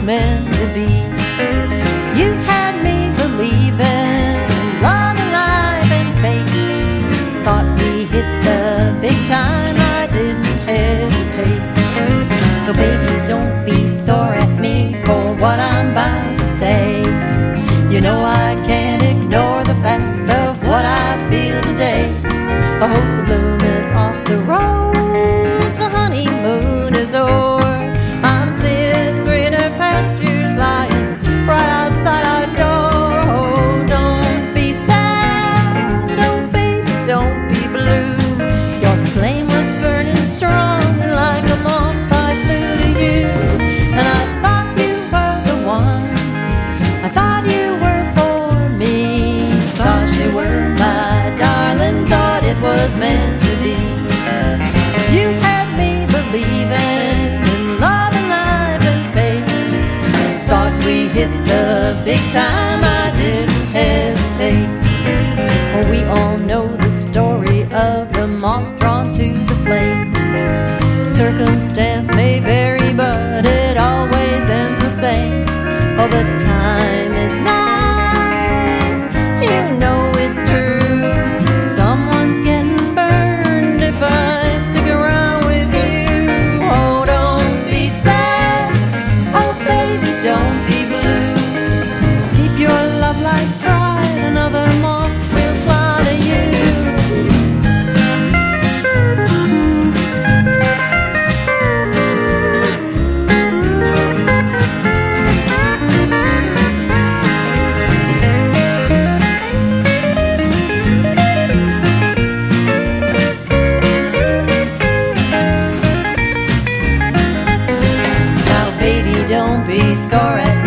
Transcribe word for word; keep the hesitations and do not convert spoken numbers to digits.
meant to be. You had me believing in love and life and faith. Thought we hit the big time, I didn't hesitate. So baby, don't be sore at me for what I'm about to say. You know I can't ignore the fact of what I feel today. I hope the bloom is off the rose, the honeymoon is o'er. I'm seeing greener pastures lying right outside our door. Oh, don't be sad, oh baby, don't be blue. Your flame was burning strong, and like a moth I flew to you. And I thought you were the one, I thought you were for me. Thought you were my darling, thought it was meant to be. You had me believing in love and life and faith. Thought we hit the big time, I didn't hesitate. Oh, we all know the story of the moth drawn to the flame. Circumstance may vary, but it always ends the same. Oh, the time is now, you know it's true. Someone's getting burned if I stick around with you. Oh, don't be sad, oh baby, don't be blue. Keep your love light bright, another moth will fly to you. Now baby, don't be sore at